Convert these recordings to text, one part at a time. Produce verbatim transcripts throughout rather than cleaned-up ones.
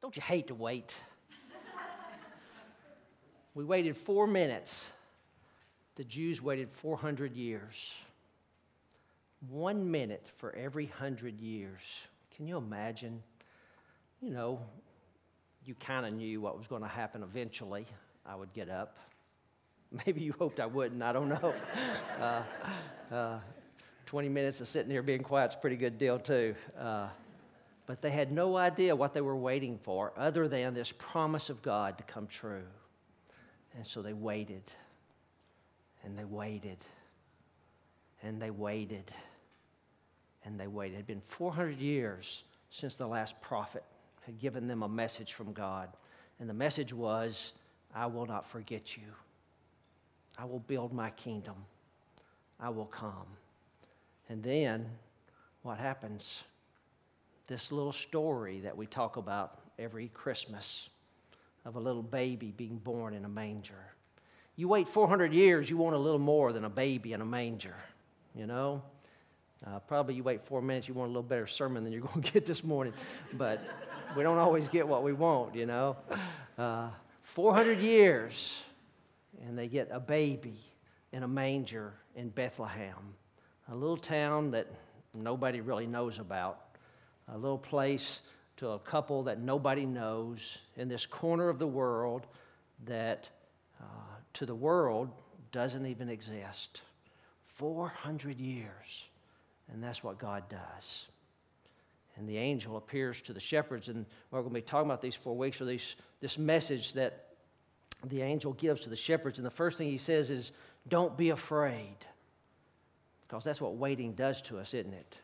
Don't you hate to wait? We waited four minutes. The Jews waited four hundred years. One minute for every hundred years. Can you imagine? You know, you kind of knew what was going to happen eventually. I would get up. Maybe you hoped I wouldn't. I don't know. uh, uh, twenty minutes of sitting there being quiet is a pretty good deal, too. Uh, but they had no idea what they were waiting for other than this promise of God to come true. And so they waited. And they waited. And they waited. And they waited. It had been four hundred years since the last prophet had given them a message from God. And the message was, I will not forget you. I will build my kingdom. I will come. And then what happens? This little story that we talk about every Christmas of a little baby being born in a manger. You wait four hundred years, you want a little more than a baby in a manger, you know? Uh, probably you wait four minutes, you want a little better sermon than you're going to get this morning. But we don't always get what we want, you know? Uh, four hundred years, and they get a baby in a manger in Bethlehem, a little town that nobody really knows about, a little place to a couple that nobody knows in this corner of the world that uh, to the world doesn't even exist. four hundred years. And that's what God does. And the angel appears to the shepherds, and we're going to be talking about these four weeks, or these, this message that the angel gives to the shepherds. And the first thing he says is, don't be afraid. Because that's what waiting does to us, isn't it?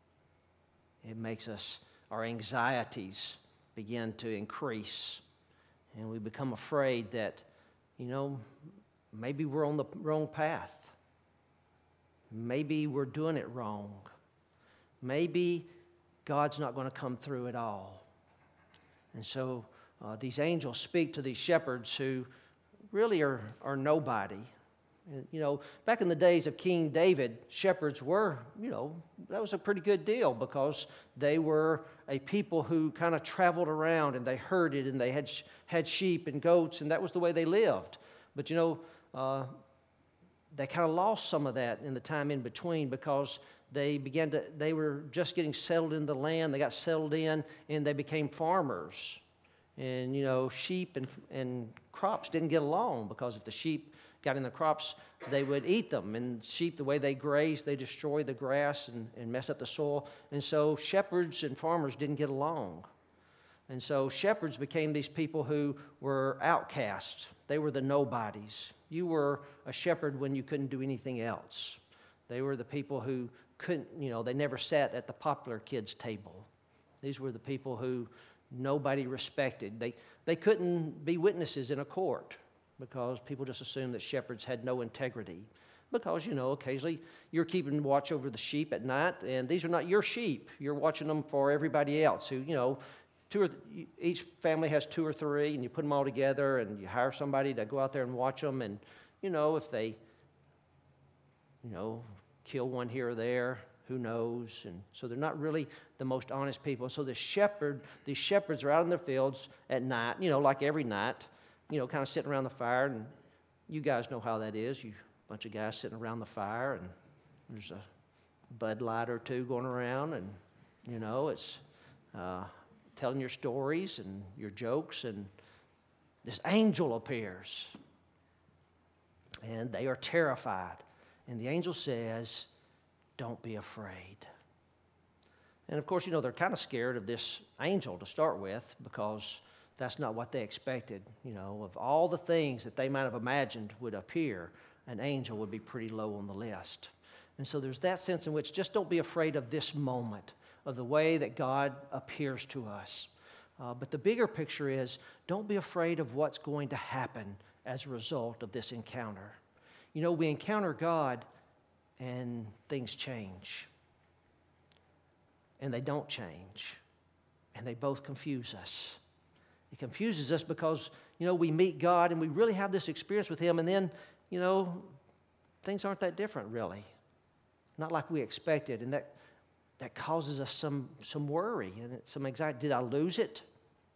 It makes us, our anxieties begin to increase. And we become afraid that, you know, maybe we're on the wrong path. Maybe we're doing it wrong. Maybe God's not going to come through at all. And so uh, these angels speak to these shepherds who really are, are nobody. And, you know, back in the days of King David, shepherds were, you know, that was a pretty good deal because they were a people who kind of traveled around and they herded and they had had sheep and goats, and that was the way they lived. But, you know, uh, they kind of lost some of that in the time in between because they began to, they were just getting settled in the land. They got settled in and they became farmers. And, you know, sheep and, and crops didn't get along because if the sheep got in the crops, they would eat them. And sheep, the way they graze, they destroy the grass and, and mess up the soil. And so shepherds and farmers didn't get along. And so shepherds became these people who were outcasts. They were the nobodies. You were a shepherd when you couldn't do anything else. They were the people who couldn't, you know, they never sat at the popular kids' table. These were the people who nobody respected. They, they couldn't be witnesses in a court because people just assumed that shepherds had no integrity. Because, you know, occasionally you're keeping watch over the sheep at night, and these are not your sheep. You're watching them for everybody else who, you know, Two or th- each family has two or three, and you put them all together, and you hire somebody to go out there and watch them. And, you know, if they, you know, kill one here or there, who knows? And so they're not really the most honest people. So the shepherd, these shepherds are out in their fields at night, you know, like every night, you know, kind of sitting around the fire. And you guys know how that is. You a bunch of guys sitting around the fire, and there's a Bud Light or two going around, and, you know, it's... Uh, telling your stories and your jokes, and this angel appears. And they are terrified. And the angel says, don't be afraid. And of course, you know, they're kind of scared of this angel to start with because that's not what they expected. You know, of all the things that they might have imagined would appear, an angel would be pretty low on the list. And so there's that sense in which just don't be afraid of this moment, of the way that God appears to us. Uh, but the bigger picture is, don't be afraid of what's going to happen as a result of this encounter. You know, we encounter God and things change. And they don't change. And they both confuse us. It confuses us because, you know, we meet God and we really have this experience with Him, and then, you know, things aren't that different really. Not like we expected, and that That causes us some, some worry and some anxiety. Did I lose it?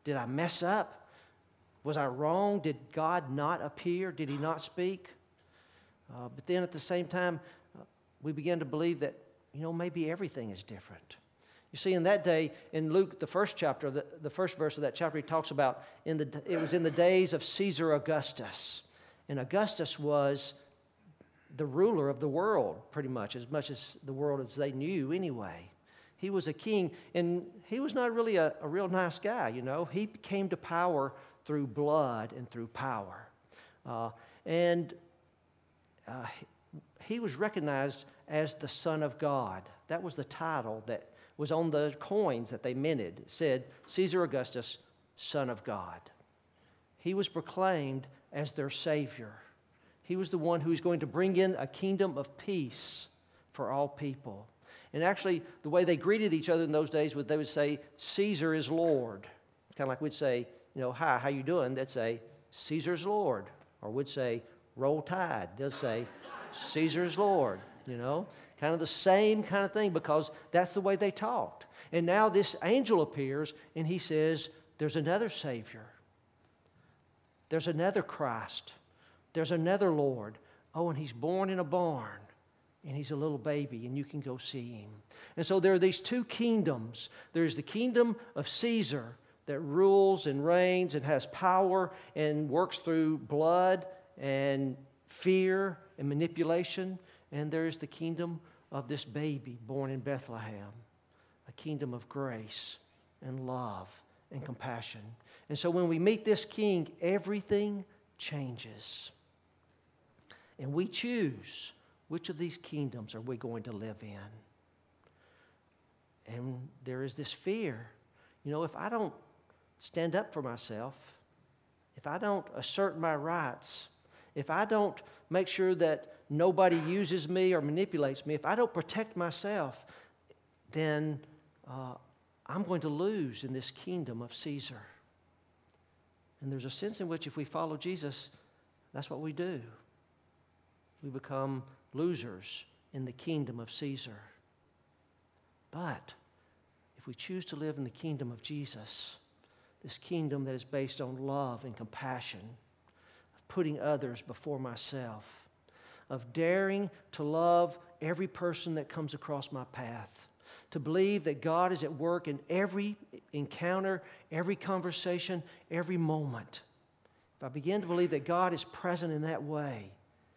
Did I mess up? Was I wrong? Did God not appear? Did he not speak? Uh, but then at the same time, uh, we began to believe that, you know, maybe everything is different. You see, in that day, in Luke, the first chapter, the, the first verse of that chapter, he talks about, in the, it was in the days of Caesar Augustus. And Augustus was the ruler of the world, pretty much, as much as the world as they knew anyway. He was a king, and he was not really a, a real nice guy, you know. He came to power through blood and through power. Uh, and uh, he was recognized as the Son of God. That was the title that was on the coins that they minted. It said, Caesar Augustus, Son of God. He was proclaimed as their Savior. He was the one who was going to bring in a kingdom of peace for all people. And actually, the way they greeted each other in those days, would they would say, Caesar is Lord. Kind of like we'd say, you know, hi, how you doing? They'd say, Caesar's Lord. Or would say, roll tide. They'll say, Caesar's Lord, you know. Kind of the same kind of thing, because that's the way they talked. And now this angel appears, and he says, there's another Savior. There's another Christ. There's another Lord. Oh, and he's born in a barn. And he's a little baby, and you can go see him. And so there are these two kingdoms. There's the kingdom of Caesar that rules and reigns and has power and works through blood and fear and manipulation. And there's the kingdom of this baby born in Bethlehem, a kingdom of grace and love and compassion. And so when we meet this king, everything changes. And we choose which of these kingdoms are we going to live in. And there is this fear. You know, if I don't stand up for myself, if I don't assert my rights, if I don't make sure that nobody uses me or manipulates me, if I don't protect myself, then uh, I'm going to lose in this kingdom of Caesar. And there's a sense in which if we follow Jesus, that's what we do. We become losers in the kingdom of Caesar. But if we choose to live in the kingdom of Jesus, this kingdom that is based on love and compassion, of putting others before myself, of daring to love every person that comes across my path, to believe that God is at work in every encounter, every conversation, every moment. If I begin to believe that God is present in that way,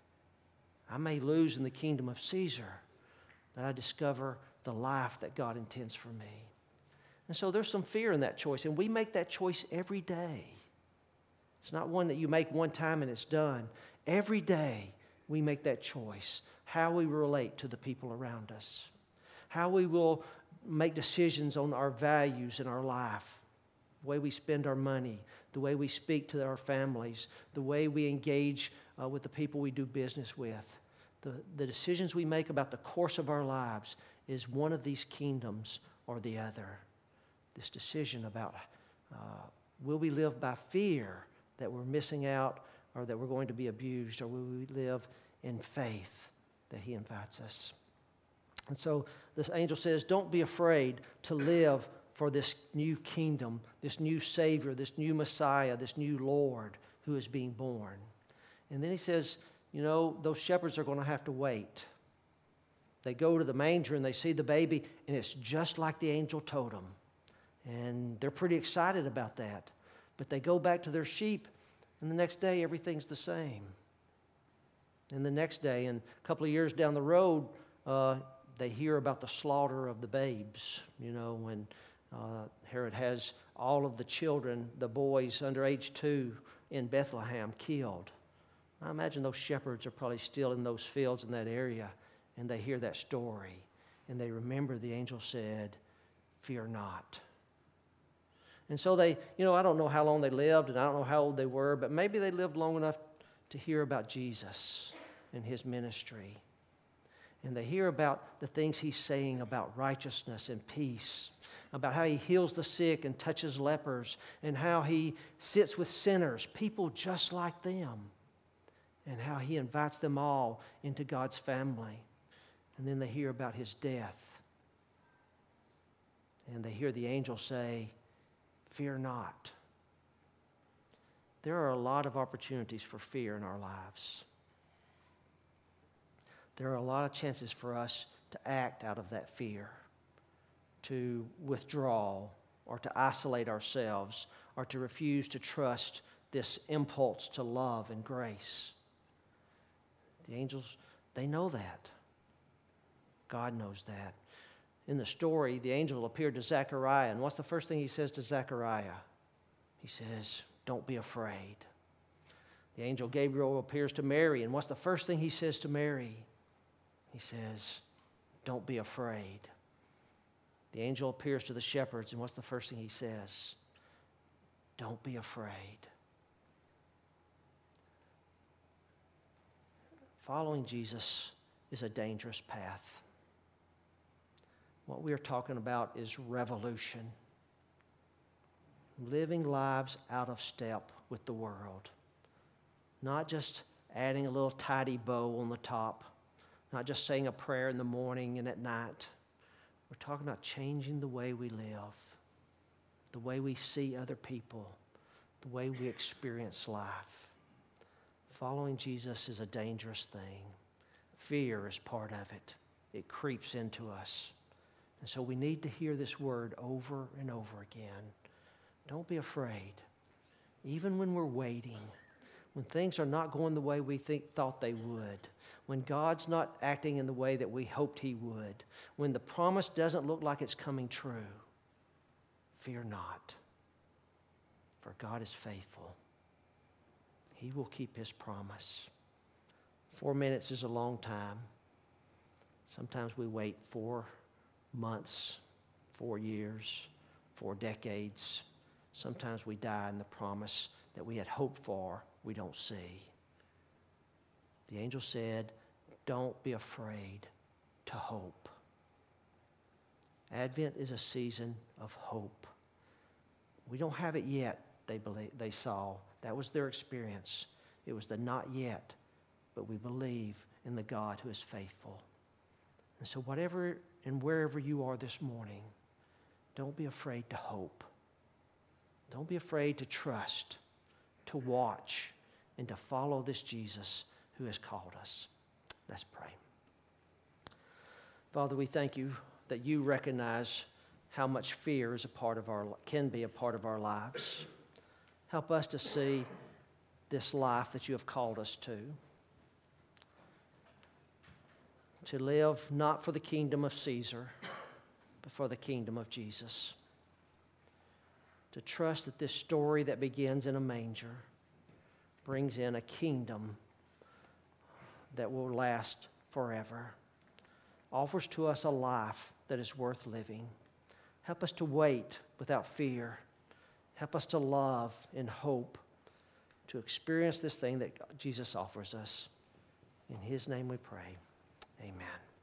I may lose in the kingdom of Caesar, but I discover the life that God intends for me. And so there's some fear in that choice, and we make that choice every day. It's not one that you make one time and it's done. Every day we make that choice, how we relate to the people around us, how we will make decisions on our values in our life, the way we spend our money, the way we speak to our families, the way we engage uh, with the people we do business with. The, the decisions we make about the course of our lives is one of these kingdoms or the other. This decision about uh, will we live by fear that we're missing out or that we're going to be abused, or will we live in faith that he invites us? And so this angel says, don't be afraid to live for this new kingdom, this new Savior, this new Messiah, this new Lord who is being born. And then he says, you know, those shepherds are going to have to wait. They go to the manger and they see the baby, and it's just like the angel told them. And they're pretty excited about that. But they go back to their sheep, and the next day everything's the same. And the next day, and a couple of years down the road, uh, they hear about the slaughter of the babes. You know, when uh, Herod has all of the children, the boys under age two in Bethlehem, killed. I imagine those shepherds are probably still in those fields in that area, and they hear that story, and they remember the angel said, fear not. And so they, you know, I don't know how long they lived, and I don't know how old they were, but maybe they lived long enough to hear about Jesus and his ministry. And they hear about the things he's saying about righteousness and peace, about how he heals the sick and touches lepers, and how he sits with sinners, people just like them, and how he invites them all into God's family. And then they hear about his death. And they hear the angel say, fear not. there are a lot of opportunities for fear in our lives. There are a lot of chances for us to act out of that fear, to withdraw or to isolate ourselves or to refuse to trust this impulse to love and grace. The angels, they know that. God knows that. In the story, the angel appeared to Zechariah, and what's the first thing he says to Zechariah? He says, don't be afraid. The angel Gabriel appears to Mary, and what's the first thing he says to Mary? He says, don't be afraid. The angel appears to the shepherds, and what's the first thing he says? Don't be afraid. Following Jesus is a dangerous path. What we are talking about is revolution. Living lives out of step with the world. Not just adding a little tidy bow on the top. Not just saying a prayer in the morning and at night. We're talking about changing the way we live. The way we see other people. The way we experience life. Following Jesus is a dangerous thing. Fear is part of it. It creeps into us. And so we need to hear this word over and over again. Don't be afraid. Even when we're waiting, when things are not going the way we think, thought they would, when God's not acting in the way that we hoped He would, when the promise doesn't look like it's coming true, fear not, for God is faithful. He will keep His promise. Four minutes is a long time. Sometimes we wait four months, four years, four decades. Sometimes we die in the promise that we had hoped for, we don't see. The angel said, don't be afraid to hope. Advent is a season of hope. We don't have it yet, they believe, they saw. That was their experience. It was the not yet, but we believe in the God who is faithful. And so whatever and wherever you are this morning, don't be afraid to hope. Don't be afraid to trust, to watch, and to follow this Jesus who has called us. Let's pray. Father, we thank you that you recognize how much fear is a part of our, can be a part of our lives. Help us to see this life that you have called us to. To live not for the kingdom of Caesar, but for the kingdom of Jesus. To trust that this story that begins in a manger brings in a kingdom that will last forever. Offers to us a life that is worth living. Help us to wait without fear. Help us to love in hope, to experience this thing that Jesus offers us. In His name we pray. Amen.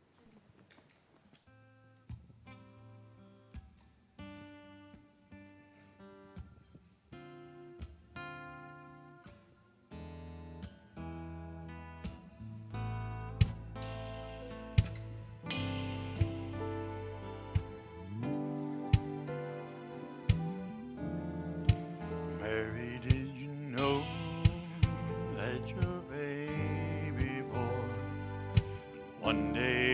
Mary, did you know that your baby boy one day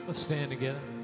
Let's stand together.